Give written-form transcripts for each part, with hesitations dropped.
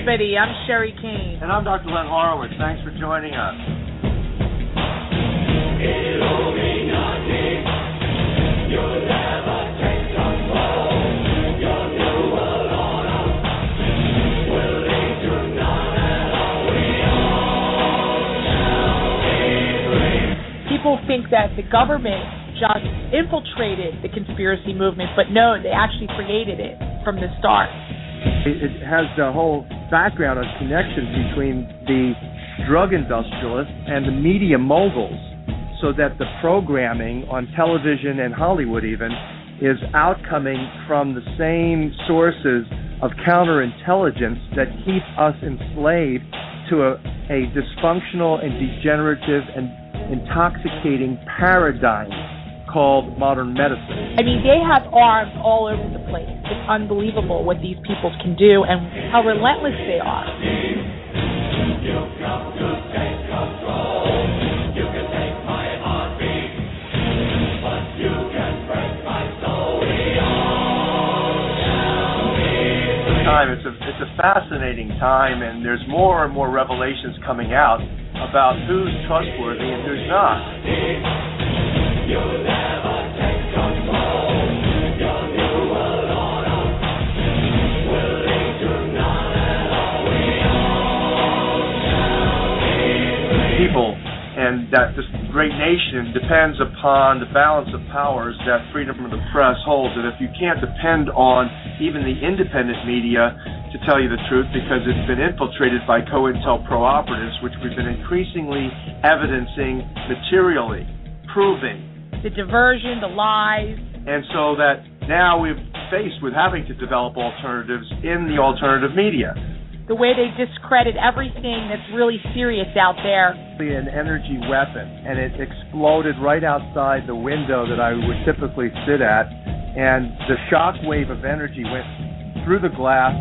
everybody. I'm Sherry Kane. And I'm Dr. Len Horowitz. Thanks for joining us. Illuminati, you'll never take control. Your new world order will lead to none at all. We all shall be free. People think that the government just infiltrated the conspiracy movement, but no, they actually created it from the start. It has the whole background of connections between the drug industrialists and the media moguls, so that the programming on television and Hollywood even is outcoming from the same sources of counterintelligence that keep us enslaved to a dysfunctional and degenerative and intoxicating paradigm called modern medicine. I mean, they have arms all over the place. It's unbelievable what these people can do and how relentless they are. You've got to take control. You can take my heartbeat, but you can break my soul. We all shall be free. It's a fascinating time, and there's more and more revelations coming out about who's trustworthy and who's not. You'll never take control. Your new world order will lead to none at all. We all shall be free. People and that this great nation depends upon the balance of powers that freedom of the press holds. And if you can't depend on even the independent media to tell you the truth, because it's been infiltrated by COINTELPRO operatives, which we've been increasingly evidencing materially, proving. The diversion, the lies. And so that now we're faced with having to develop alternatives in the alternative media. The way they discredit everything that's really serious out there. An energy weapon, and it exploded right outside the window that I would typically sit at, and the shock wave of energy went through the glass.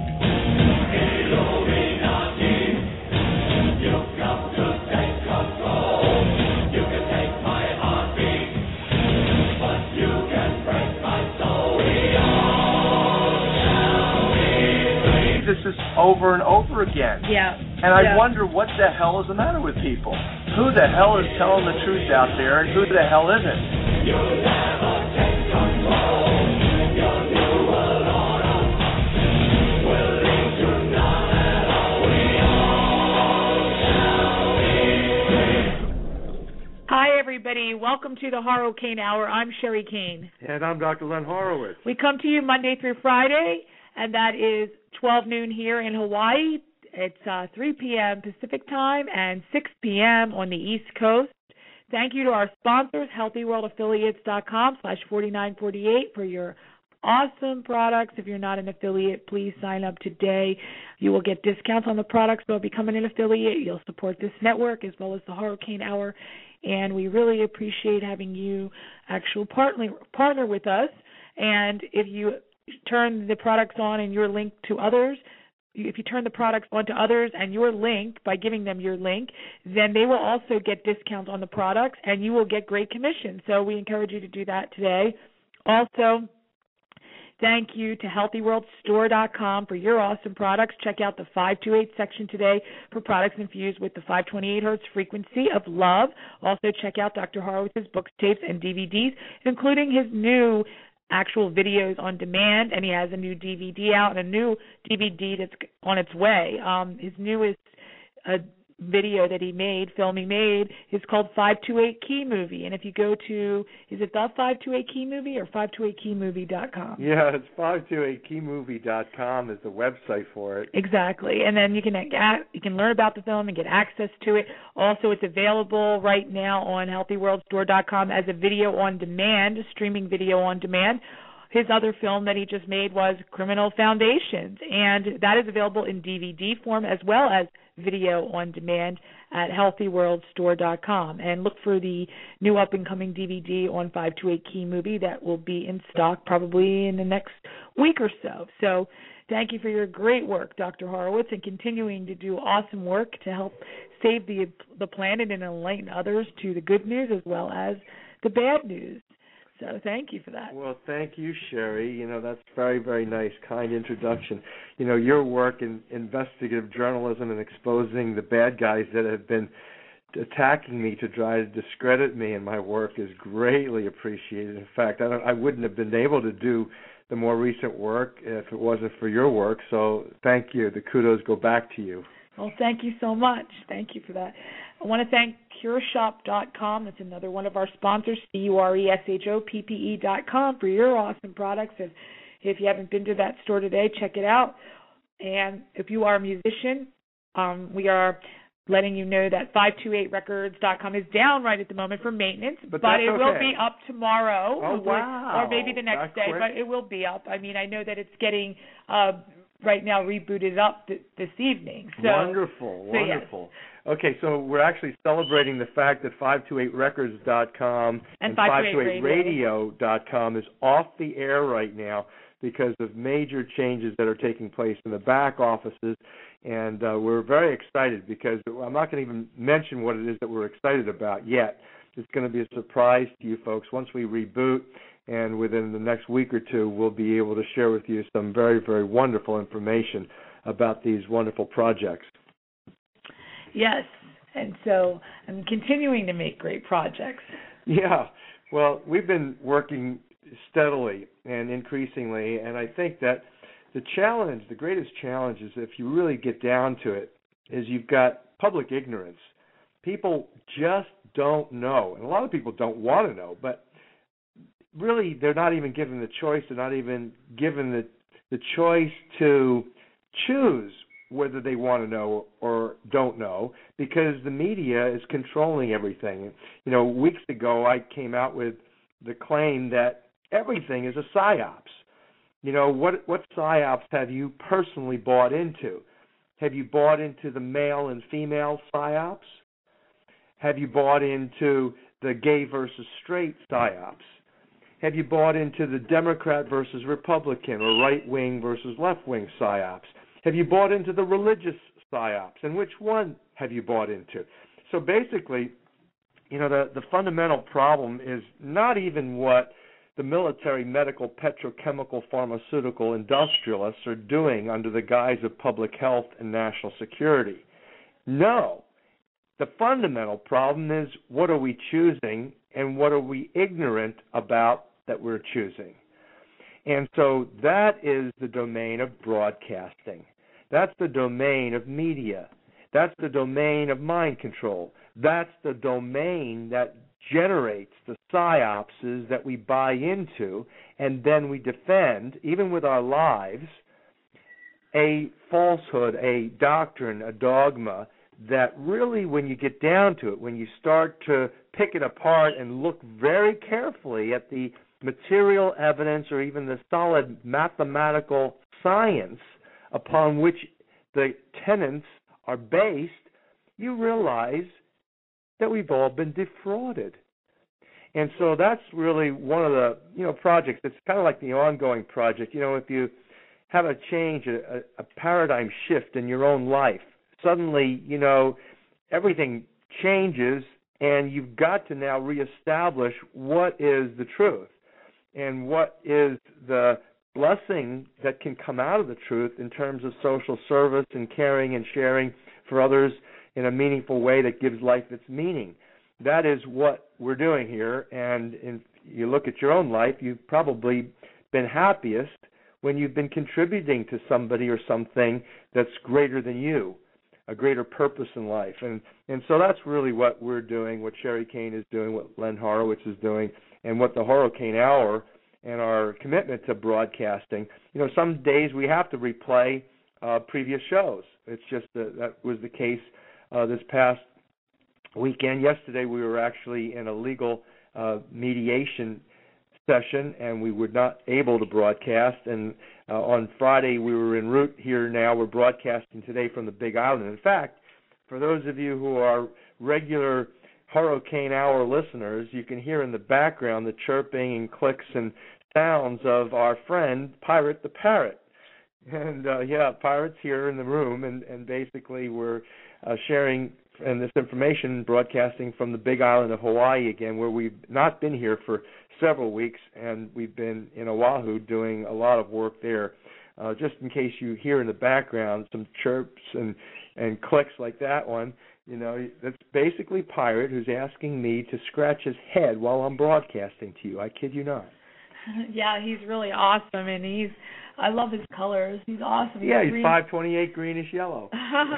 Illuminati, you've got to take control. You can take my heartbeat, but you can break my soul. We all shall be free. This is over and over again. Yeah. And I wonder what the hell is the matter with people. Who the hell is telling the truth out there, and who the hell isn't? You'll never take control. Your new world order will lead to none at all. We all shall be free. Hi, everybody. Welcome to the Haro Kane Hour. I'm Sherry Kane. And I'm Dr. Len Horowitz. We come to you Monday through Friday, and that is 12 noon here in Hawaii. It's 3 p.m. Pacific time and 6 p.m. on the East Coast. Thank you to our sponsors, healthyworldaffiliates.com/4948 for your awesome products. If you're not an affiliate, please sign up today. You will get discounts on the products by becoming an affiliate. You'll support this network as well as the Haro Kane Hour, and we really appreciate having you actually partner with us. And if you turn the products on and your link to others, if you turn the products onto others and your link, by giving them your link, then they will also get discounts on the products and you will get great commission. So we encourage you to do that today. Also, thank you to HealthyWorldStore.com for your awesome products. Check out the 528 section today for products infused with the 528 hertz frequency of love. Also, check out Dr. Horowitz's books, tapes, and DVDs, including his new actual videos on demand, and he has a new DVD out and a new DVD that's on its way. His newest film he made is called 528 Key Movie, and if you go to, is it the 528 Key Movie or 528keymovie.com? Yeah, it's 528keymovie.com is the website for it. Exactly, and then you can learn about the film and get access to it. Also, it's available right now on healthyworldstore.com as a video on demand, a streaming video on demand. His other film that he just made was Criminal Foundations, and that is available in DVD form as well as video on demand at healthyworldstore.com. And look for the new up-and-coming DVD on 528 Key Movie that will be in stock probably in the next week or so. So thank you for your great work, Dr. Horowitz, and continuing to do awesome work to help save the planet and enlighten others to the good news as well as the bad news. So thank you for that. Well, thank you, Sherry. That's very, very nice, kind introduction. Your work in investigative journalism and exposing the bad guys that have been attacking me to try to discredit me and my work is greatly appreciated. In fact, I wouldn't have been able to do the more recent work if it wasn't for your work. So thank you. The kudos go back to you. Well, thank you so much. Thank you for that. I want to thank CureShop.com. That's another one of our sponsors, CureShoppe.com, for your awesome products. And if you haven't been to that store today, check it out. And if you are a musician, we are letting you know that 528records.com is down right at the moment for maintenance, but it will be up tomorrow. Oh, wow. Or maybe the next day, but it will be up. I mean, I know that it's getting right now rebooted up this evening. So, wonderful. Yes. Okay, so we're actually celebrating the fact that 528records.com and 528radio.com is off the air right now because of major changes that are taking place in the back offices. And we're very excited because I'm not going to even mention what it is that we're excited about yet. It's going to be a surprise to you folks once we reboot, and within the next week or two, we'll be able to share with you some very, very wonderful information about these wonderful projects. Yes, and so I'm continuing to make great projects. Yeah, well, we've been working steadily and increasingly, and I think that the greatest challenge is, if you really get down to it, is you've got public ignorance. People just don't know, and a lot of people don't want to know, but really they're not even given the choice. They're not even given the choice to choose whether they want to know or don't know, because the media is controlling everything. Weeks ago I came out with the claim that everything is a psyops. What psyops have you personally bought into? Have you bought into the male and female psyops? Have you bought into the gay versus straight psyops? Have you bought into the Democrat versus Republican or right-wing versus left-wing psyops? Have you bought into the religious psyops? And which one have you bought into? So basically, the fundamental problem is not even what the military, medical, petrochemical, pharmaceutical industrialists are doing under the guise of public health and national security. No. The fundamental problem is, what are we choosing and what are we ignorant about that we're choosing? And so that is the domain of broadcasting. That's the domain of media. That's the domain of mind control. That's the domain that generates the psyopses that we buy into, and then we defend, even with our lives, a falsehood, a doctrine, a dogma that really, when you get down to it, when you start to pick it apart and look very carefully at the material evidence or even the solid mathematical science upon which the tenets are based, you realize that we've all been defrauded. And so that's really one of the projects. It's kind of like the ongoing project. If you have a change, a paradigm shift in your own life, suddenly, everything changes, and you've got to now reestablish what is the truth and what is the blessing that can come out of the truth in terms of social service and caring and sharing for others in a meaningful way that gives life its meaning. That is what we're doing here, and if you look at your own life, you've probably been happiest when you've been contributing to somebody or something that's greater than you, a greater purpose in life. And so that's really what we're doing, what Sherry Kane is doing, what Len Horowitz is doing, and what the Horrocane Hour and our commitment to broadcasting. Some days we have to replay previous shows. It's just that was the case this past weekend. Yesterday we were actually in a legal mediation session, and we were not able to broadcast. And on Friday we were en route here now. We're broadcasting today from the Big Island. In fact, for those of you who are regular Horrocane Hour listeners, you can hear in the background the chirping and clicks and sounds of our friend Pirate the Parrot. And Pirate's here in the room, and basically we're sharing and this information broadcasting from the Big Island of Hawaii again, where we've not been here for several weeks, and we've been in Oahu doing a lot of work there. Just in case you hear in the background some chirps and clicks like that one, that's basically Pirate, who's asking me to scratch his head while I'm broadcasting to you. I kid you not. Yeah, he's really awesome, and I love his colors. He's awesome. He's 528 greenish yellow.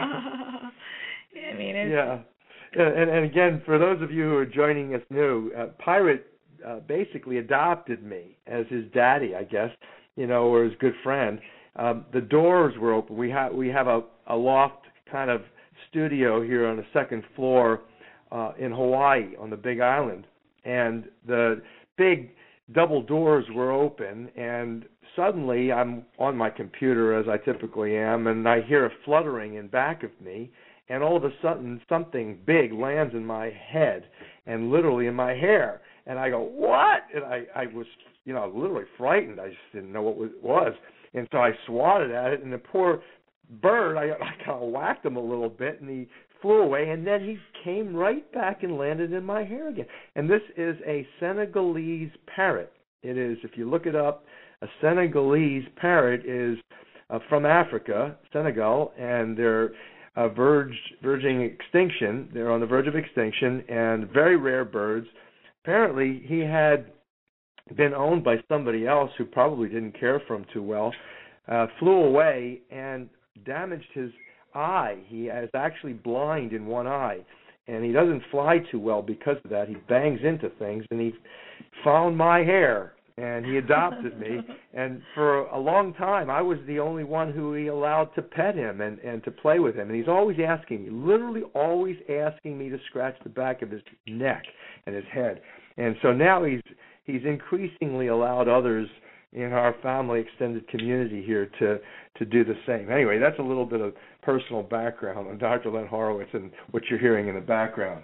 I mean, yeah. And again, for those of you who are joining us new, Pirate basically adopted me as his daddy, I guess, or his good friend. The doors were open. We have a loft kind of studio here on the second floor in Hawaii on the Big Island, and the big double doors were open, and suddenly I'm on my computer, as I typically am, and I hear a fluttering in back of me, and all of a sudden something big lands in my head and literally in my hair, and I go, what? And I was, literally frightened. I just didn't know what it was, and so I swatted at it, and the poor bird, I kind of whacked him a little bit, and he flew away, and then he came right back and landed in my hair again. And this is a Senegalese parrot. It is, if you look it up, a Senegalese parrot is from Africa, Senegal, and they're verging extinction. They're on the verge of extinction, and very rare birds. Apparently, he had been owned by somebody else who probably didn't care for him too well, flew away and damaged his eye. He is actually blind in one eye, and he doesn't fly too well because of that. He bangs into things, and he found my hair, and he adopted me. And for a long time, I was the only one who he allowed to pet him and to play with him. And he's always asking me, literally always asking me to scratch the back of his neck and his head. And so now he's increasingly allowed others in our family extended community here to do the same. Anyway, that's a little bit of personal background on Dr. Len Horowitz and what you're hearing in the background.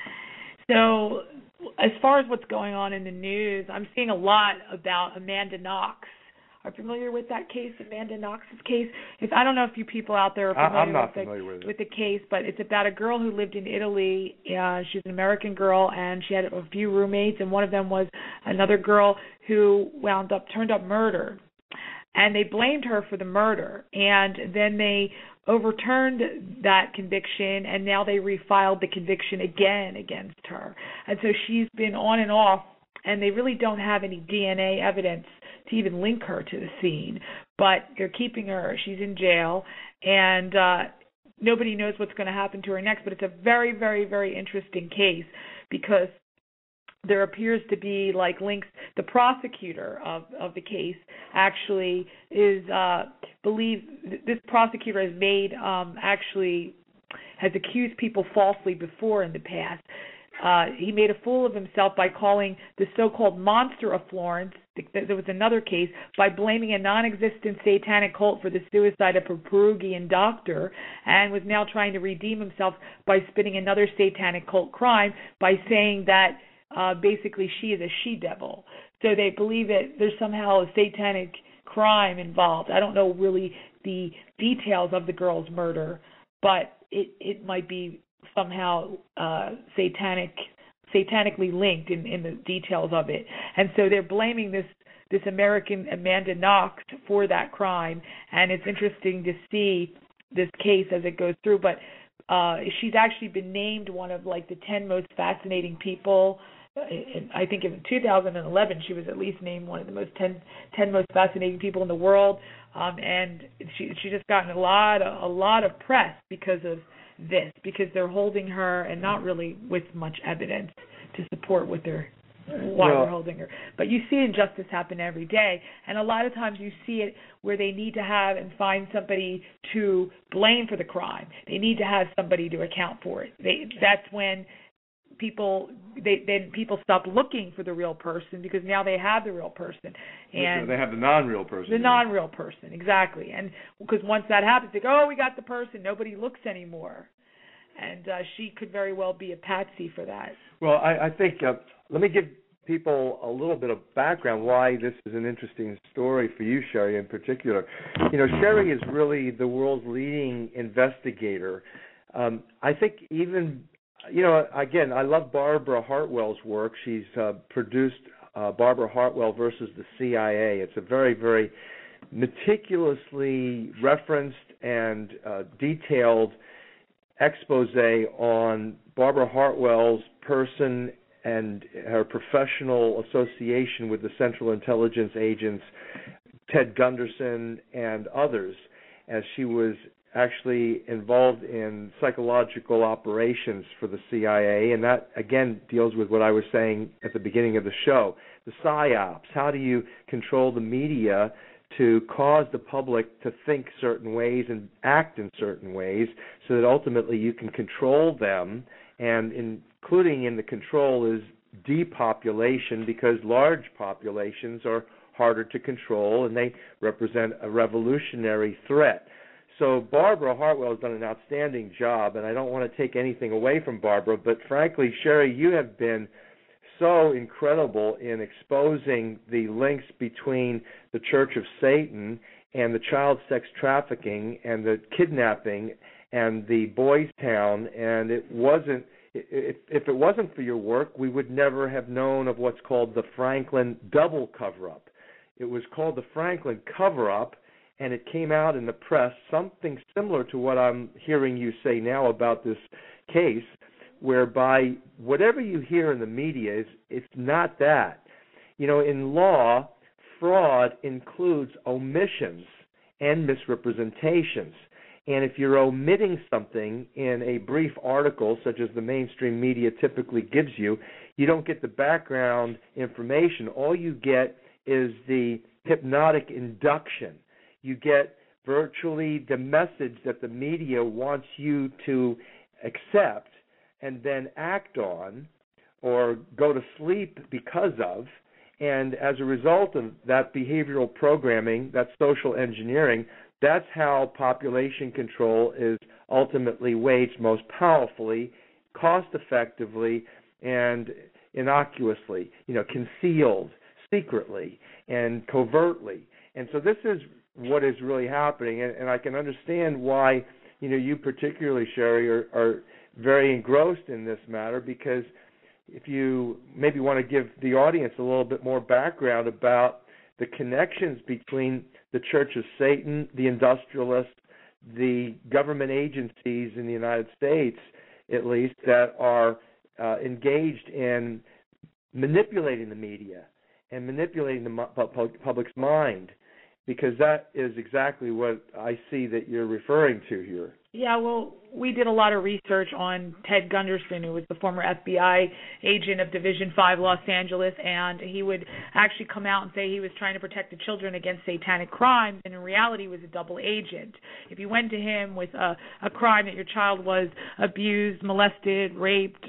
So as far as what's going on in the news, I'm seeing a lot about Amanda Knox. Are you familiar with that case, Amanda Knox's case? I don't know if you people out there are familiar with the case, but it's about a girl who lived in Italy. She's an American girl, and she had a few roommates, and one of them was another girl who turned up murdered. And they blamed her for the murder, and then they overturned that conviction, and now they refiled the conviction again against her. And so she's been on and off, and they really don't have any DNA evidence to even link her to the scene. But they're keeping her. She's in jail, and nobody knows what's going to happen to her next. But it's a very, very, very interesting case because there appears to be links. The prosecutor of the case actually is this prosecutor has made has accused people falsely before in the past. He made a fool of himself by calling the so-called monster of Florence, there was another case, by blaming a non-existent satanic cult for the suicide of a Peruvian doctor, and was now trying to redeem himself by spinning another satanic cult crime by saying that basically she is a she-devil. So they believe that there's somehow a satanic crime involved. I don't know really the details of the girl's murder, but it might be somehow satanically linked in the details of it. And so they're blaming this American Amanda Knox for that crime, and it's interesting to see this case as it goes through. But she's actually been named one of the 10 most fascinating people. I think in 2011 she was at least named one of the 10 most fascinating people in the world, and she just gotten a lot of press because of this, because they're holding her and not really with much evidence to support why they're holding her. But you see injustice happen every day, and a lot of times you see it where they need to have and find somebody to blame for the crime. They need to have somebody to account for it. That's when people stop looking for the real person, because now they have the real person, and they have the non-real person. The non-real person, exactly. And because once that happens, they go, "Oh, we got the person." Nobody looks anymore, and she could very well be a patsy for that. Well, I think let me give people a little bit of background why this is an interesting story for you, Sherry, in particular. Sherry is really the world's leading investigator I think even, again, I love Barbara Hartwell's work. She's produced Barbara Hartwell versus the CIA. It's a very, very meticulously referenced and detailed expose on Barbara Hartwell's person and her professional association with the Central Intelligence agents, Ted Gunderson and others, as she was actually involved in psychological operations for the CIA. And that, again, deals with what I was saying at the beginning of the show, the PSYOPs. How do you control the media to cause the public to think certain ways and act in certain ways so that ultimately you can control them, and including in the control is depopulation, because large populations are harder to control and they represent a revolutionary threat. So Barbara Hartwell has done an outstanding job, and I don't want to take anything away from Barbara, but frankly, Sherry, you have been so incredible in exposing the links between the Church of Satan and the child sex trafficking and the kidnapping and the Boys Town. And it wasn't, if it wasn't for your work, we would never have known of what's called the Franklin double cover-up. It was called the Franklin cover-up, and it came out in the press, something similar to what I'm hearing you say now about this case, whereby whatever you hear in the media it's not that. In law, fraud includes omissions and misrepresentations. And if you're omitting something in a brief article, such as the mainstream media typically gives you, you don't get the background information. All you get is the hypnotic induction. You get virtually the message that the media wants you to accept and then act on or go to sleep because of. And as a result of that behavioral programming, that social engineering, that's how population control is ultimately waged most powerfully, cost-effectively, and innocuously, concealed, secretly, and covertly. And so this is what is really happening, and I can understand why, you particularly, Sherry, are very engrossed in this matter, because if you maybe want to give the audience a little bit more background about the connections between the Church of Satan, the industrialists, the government agencies in the United States, at least, that are engaged in manipulating the media and manipulating the public's mind, because that is exactly what I see that you're referring to here. Yeah, well, we did a lot of research on Ted Gunderson, who was the former FBI agent of Division 5 Los Angeles, and he would actually come out and say he was trying to protect the children against satanic crimes, and in reality he was a double agent. If you went to him with a crime that your child was abused, molested, raped,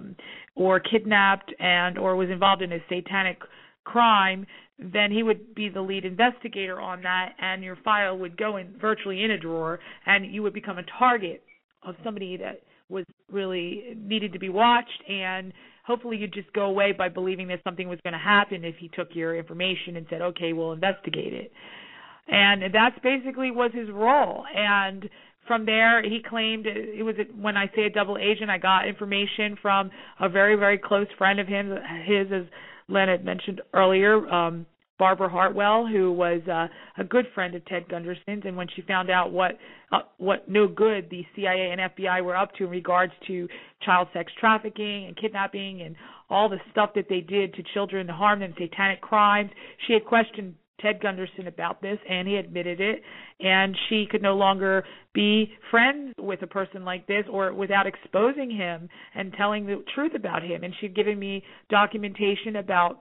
or kidnapped, or was involved in a satanic crime, then he would be the lead investigator on that, and your file would go virtually in a drawer, and you would become a target of somebody that was really needed to be watched, and hopefully you'd just go away by believing that something was going to happen if he took your information and said, okay, we'll investigate it. And that's basically was his role. And from there, he claimed it was, when I say a double agent, I got information from a very, very close friend of his, as Len had mentioned earlier, Barbara Hartwell, who was a good friend of Ted Gunderson's, and when she found out what no good the CIA and FBI were up to in regards to child sex trafficking and kidnapping and all the stuff that they did to children, the harm and satanic crimes, she had questioned Ted Gunderson about this, and he admitted it, and she could no longer be friends with a person like this or without exposing him and telling the truth about him. And she'd given me documentation about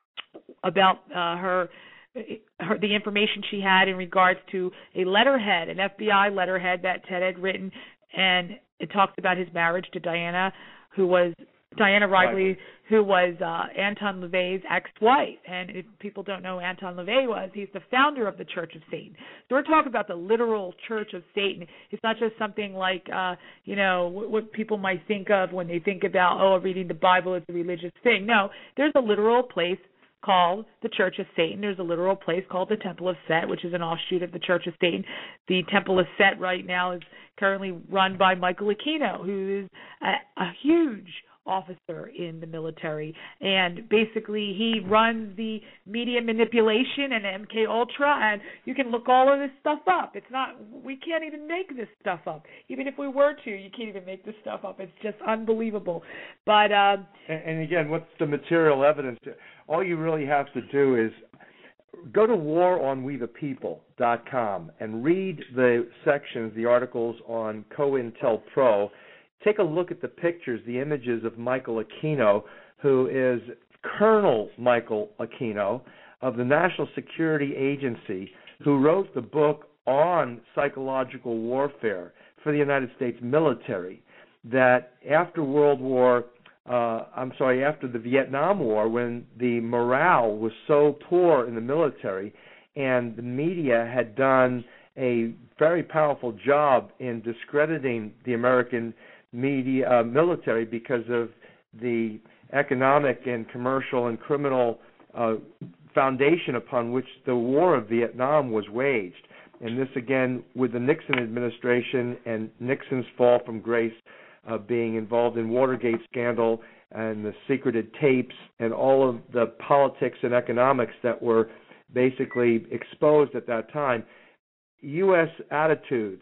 her the information she had in regards to a letterhead, an FBI letterhead that Ted had written, and it talks about his marriage to Diana Wrigley, who was Anton LaVey's ex-wife. And if people don't know who Anton LaVey was, he's the founder of the Church of Satan. So we're talking about the literal Church of Satan. It's not just something like, what people might think of when they think about, reading the Bible is a religious thing. No, there's a literal place called the Church of Satan. There's a literal place called the Temple of Set, which is an offshoot of the Church of Satan. The Temple of Set right now is currently run by Michael Aquino, who is a huge officer in the military, and basically he runs the media manipulation and MK Ultra, and you can look all of this stuff up. We can't even make this stuff up. Even if we were to, you can't even make this stuff up. It's just unbelievable. But and again, what's the material evidence? All you really have to do is go to waronwethepeople.com and read the sections, the articles on COINTELPRO. Take a look at the pictures, the images of Michael Aquino, who is Colonel Michael Aquino of the National Security Agency, who wrote the book on psychological warfare for the United States military, that after after the Vietnam War, when the morale was so poor in the military and the media had done a very powerful job in discrediting the American military because of the economic and commercial and criminal foundation upon which the war of Vietnam was waged. And this, again, with the Nixon administration and Nixon's fall from grace, being involved in Watergate scandal and the secreted tapes and all of the politics and economics that were basically exposed at that time, American attitudes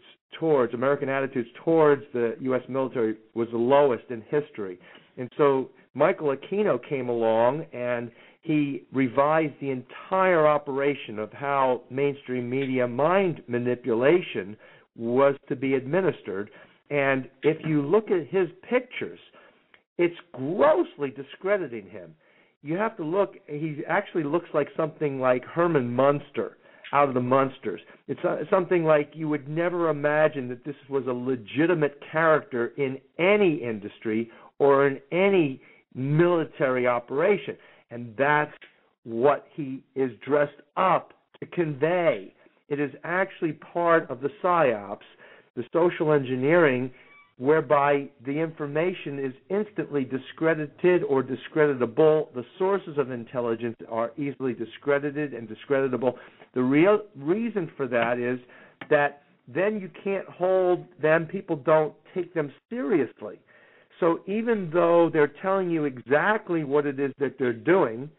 towards the U.S. military was the lowest in history. And so Michael Aquino came along and he revised the entire operation of how mainstream media mind manipulation was to be administered. And if you look at his pictures, it's grossly discrediting him. You have to look, he actually looks like something like Herman Munster out of the Munsters. It's something like you would never imagine that this was a legitimate character in any industry or in any military operation. And that's what he is dressed up to convey. It is actually part of the PSYOPs, the social engineering, whereby the information is instantly discredited or discreditable. The sources of intelligence are easily discredited and discreditable. The real reason for that is that then you can't hold them, people don't take them seriously. So even though they're telling you exactly what it is that they're doing,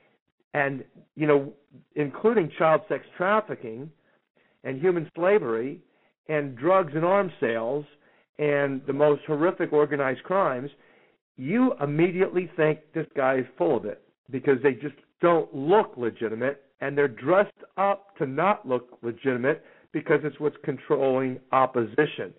and, including child sex trafficking and human slavery and drugs and arms sales and the most horrific organized crimes, you immediately think this guy is full of it because they just don't look legitimate, and they're dressed up to not look legitimate because it's what's controlling opposition.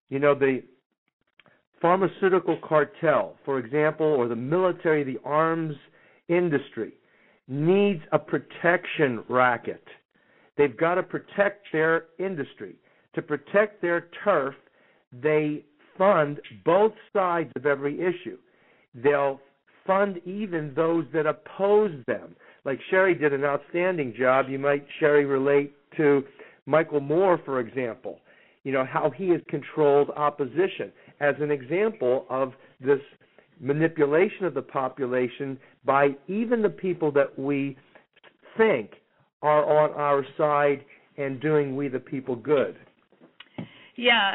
The pharmaceutical cartel, for example, or the military, the arms industry, needs a protection racket. They've got to protect their industry. To protect their turf, they fund both sides of every issue. They'll fund even those that oppose them. Like Sherry did an outstanding job. You might, Sherry, relate to Michael Moore, for example, how he has controlled opposition as an example of this manipulation of the population by even the people that we think are on our side and doing we the people good. Yeah,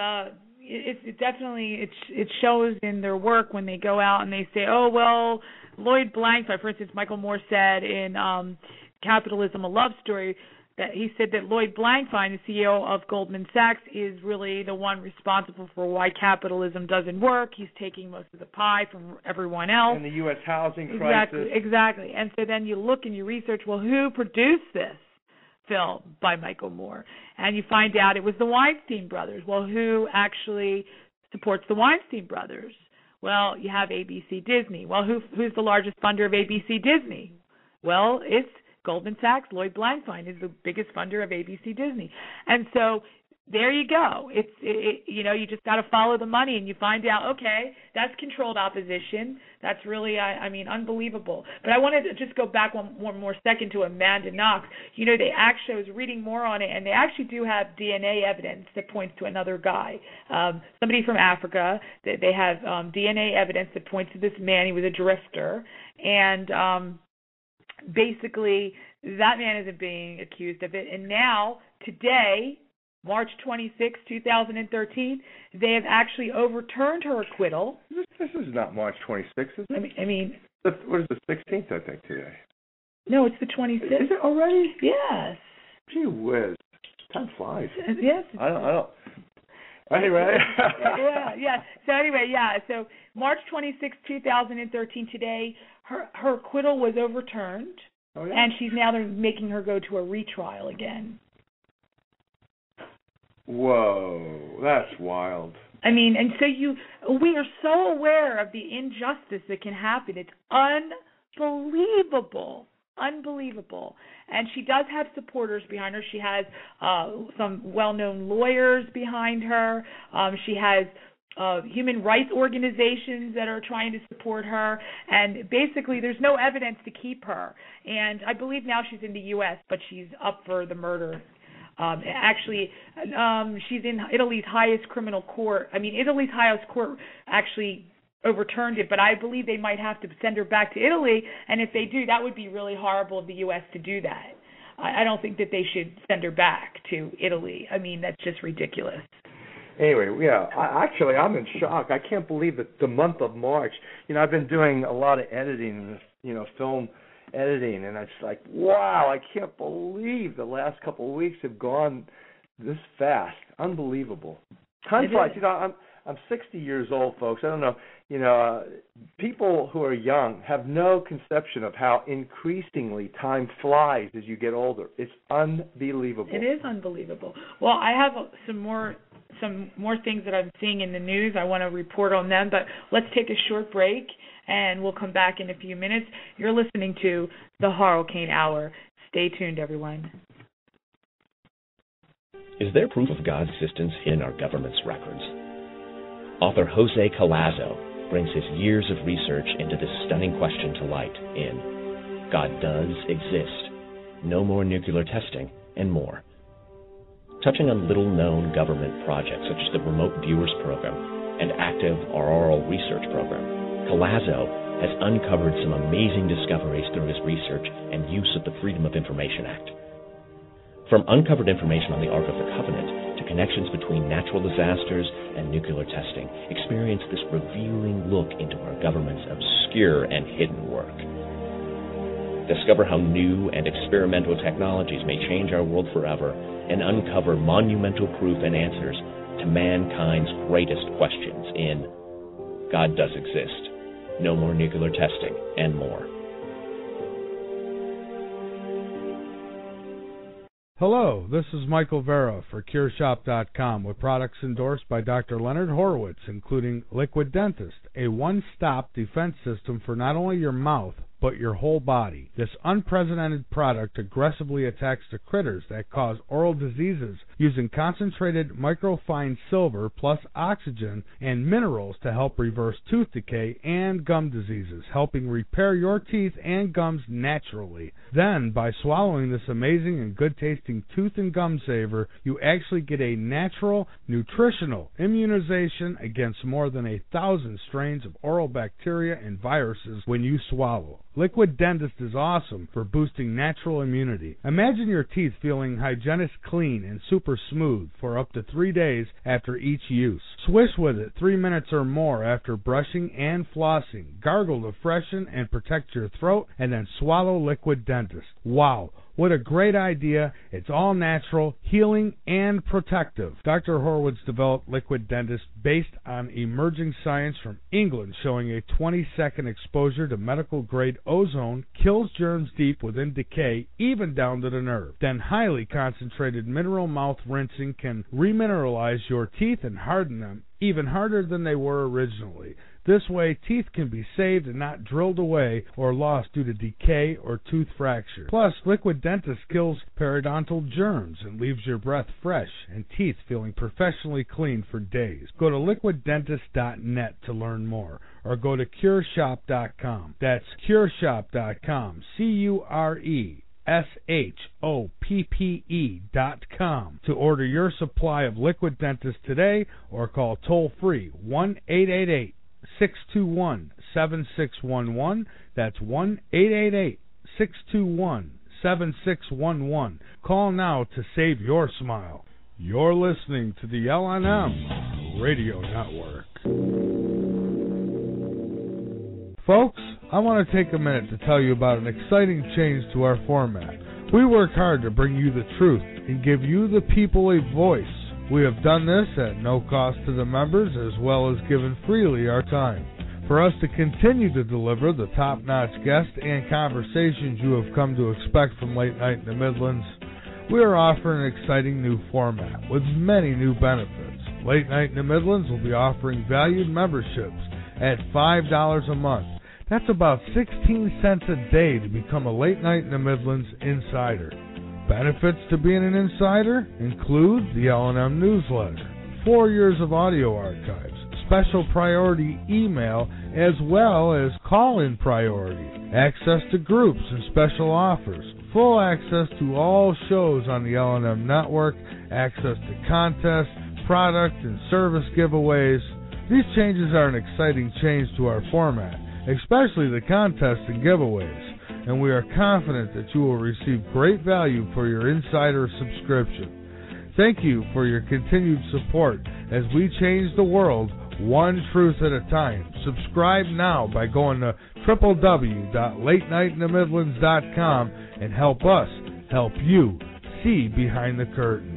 it definitely it shows in their work when they go out and they say, oh, well, Lloyd Blankfein, for instance, Michael Moore said in Capitalism, a Love Story, that he said that Lloyd Blankfein, the CEO of Goldman Sachs, is really the one responsible for why capitalism doesn't work. He's taking most of the pie from everyone else. And the U.S. housing crisis. Exactly. And so then you look and you research, well, who produced this film by Michael Moore? And you find out it was the Weinstein brothers. Well, who actually supports the Weinstein brothers? Well, you have ABC Disney. Well, who's the largest funder of ABC Disney? Well, it's Goldman Sachs. Lloyd Blankfein is the biggest funder of ABC Disney. And so there you go. You just got to follow the money, and you find out, okay, that's controlled opposition. That's really, unbelievable. But I wanted to just go back one more second to Amanda Knox. I was reading more on it, and they actually do have DNA evidence that points to another guy, somebody from Africa. They have DNA evidence that points to this man. He was a drifter, and basically, that man isn't being accused of it. And now, today, March 26, 2013, they have actually overturned her acquittal. This is not March 26th, is it? I mean, what is the 16th, I think, today? no, it's the 26th. Is it already? Yes. Gee whiz. Time flies. Yes. I don't. Anyway. yeah. So anyway, so March 26, 2013, today, her acquittal was overturned. Oh, yeah? And they're making her go to a retrial again. Whoa, that's wild. I mean, and so we are so aware of the injustice that can happen. It's unbelievable. And she does have supporters behind her. She has some well-known lawyers behind her. She has human rights organizations that are trying to support her. And basically, there's no evidence to keep her. And I believe now she's in the U.S., but she's up for the murder. She's in Italy's highest criminal court. I mean, Italy's highest court actually overturned it, but I believe they might have to send her back to Italy, and if they do, that would be really horrible of the U.S. to do that. I don't think that they should send her back to Italy. I mean, that's just ridiculous. Anyway, yeah, I'm in shock. I can't believe that the month of March, I've been doing a lot of editing, film editing, and it's like, wow, I can't believe the last couple of weeks have gone this fast. Unbelievable. Time flies. I'm 60 years old, folks. I don't know. People who are young have no conception of how increasingly time flies as you get older. It's unbelievable. It is unbelievable. Well, I have some more things that I'm seeing in the news. I want to report on them, but let's take a short break, and we'll come back in a few minutes. You're listening to the Hurricane Hour. Stay tuned, everyone. Is there proof of God's existence in our government's records? Author Jose Collazo brings his years of research into this stunning question to light in God Does Exist, No More Nuclear Testing, and more. Touching on little-known government projects such as the Remote Viewers Program and Active Auroral Research Program, Collazo has uncovered some amazing discoveries through his research and use of the Freedom of Information Act. From uncovered information on the Ark of the Covenant to connections between natural disasters and nuclear testing, experience this revealing look into our government's obscure and hidden work. Discover how new and experimental technologies may change our world forever and uncover monumental proof and answers to mankind's greatest questions in God Does Exist, No More Nuclear Testing, and more. Hello, this is Michael Vera for CureShop.com with products endorsed by Dr. Leonard Horowitz, including Liquid Dentist, a one-stop defense system for not only your mouth, but your whole body. This unprecedented product aggressively attacks the critters that cause oral diseases using concentrated microfine silver plus oxygen and minerals to help reverse tooth decay and gum diseases, helping repair your teeth and gums naturally. Then, by swallowing this amazing and good-tasting tooth and gum saver, you actually get a natural, nutritional immunization against more than 1,000 strains of oral bacteria and viruses when you swallow. Liquid Dentist is awesome for boosting natural immunity. Imagine your teeth feeling hygienic clean and super smooth for up to 3 days after each use. Swish with it 3 minutes or more after brushing and flossing. Gargle to freshen and protect your throat, and then swallow Liquid Dentist. Wow! What a great idea. It's all natural, healing, and protective. Dr. Horowitz developed Liquid Dentist based on emerging science from England showing a 20-second exposure to medical-grade ozone kills germs deep within decay, even down to the nerve. Then highly concentrated mineral mouth rinsing can remineralize your teeth and harden them, even harder than they were originally. This way, teeth can be saved and not drilled away or lost due to decay or tooth fracture. Plus, Liquid Dentist kills periodontal germs and leaves your breath fresh and teeth feeling professionally clean for days. Go to liquiddentist.net to learn more, or go to CureShop.com. That's CureShop.com. CureShop.com to order your supply of Liquid Dentist today, or call toll-free 1-888-621-7611. That's 1-888-621-7611. 888-621-7611. Call now to save your smile. You're listening to the LNM Radio Network. Folks, I want to take a minute to tell you about an exciting change to our format. We work hard to bring you the truth and give you, the people, a voice. We have done this at no cost to the members, as well as given freely our time. For us to continue to deliver the top-notch guests and conversations you have come to expect from Late Night in the Midlands, we are offering an exciting new format with many new benefits. Late Night in the Midlands will be offering valued memberships at $5 a month. That's about 16 cents a day to become a Late Night in the Midlands insider. Benefits to being an insider include the L&M newsletter, 4 years of audio archives, special priority email, as well as call-in priority, access to groups and special offers, full access to all shows on the L&M network, access to contests, product and service giveaways. These changes are an exciting change to our format, especially the contests and giveaways, and we are confident that you will receive great value for your insider subscription. Thank you for your continued support as we change the world one truth at a time. Subscribe now by going to www.latenightinthe midlands.com and help us help you see behind the curtain.